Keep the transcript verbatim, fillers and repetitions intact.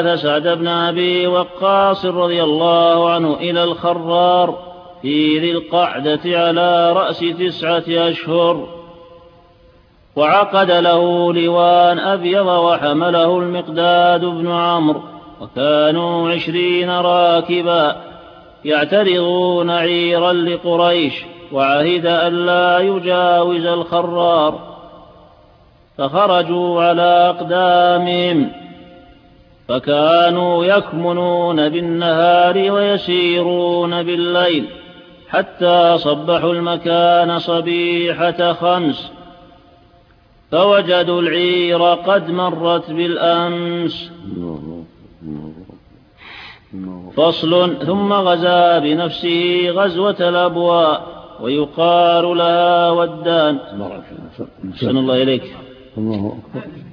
سعد بن أبي وقاص رضي الله عنه إلى الخرار في ذي القعدة على رأس تسعة أشهر، وعقد له لواء أبيض وحمله المقداد بن عمرو، وكانوا عشرين راكبا يعترضون عيرا لقريش، وعهد أن لا يجاوز الخرار، فخرجوا على أقدامهم، فكانوا يكمنون بالنهار ويسيرون بالليل حتى صبحوا المكان صبيحة خمس، فوجدوا العير قد مرت بالأمس. فصل. ثم غزا بنفسه غزوة الأبواء، ويقال لها ودان. أحسن الله إليك.